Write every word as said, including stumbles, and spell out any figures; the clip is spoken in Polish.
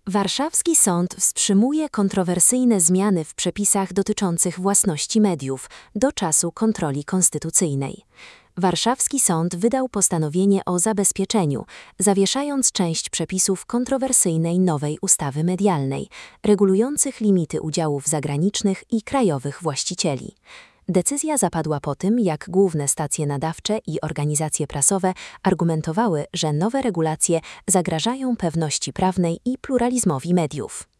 Warszawski Sąd wstrzymuje kontrowersyjne zmiany w przepisach dotyczących własności mediów do czasu kontroli konstytucyjnej. Warszawski Sąd wydał postanowienie o zabezpieczeniu, zawieszając część przepisów kontrowersyjnej nowej ustawy medialnej, regulujących limity udziałów zagranicznych i krajowych właścicieli. Decyzja zapadła po tym, jak główne stacje nadawcze i organizacje prasowe argumentowały, że nowe regulacje zagrażają pewności prawnej i pluralizmowi mediów.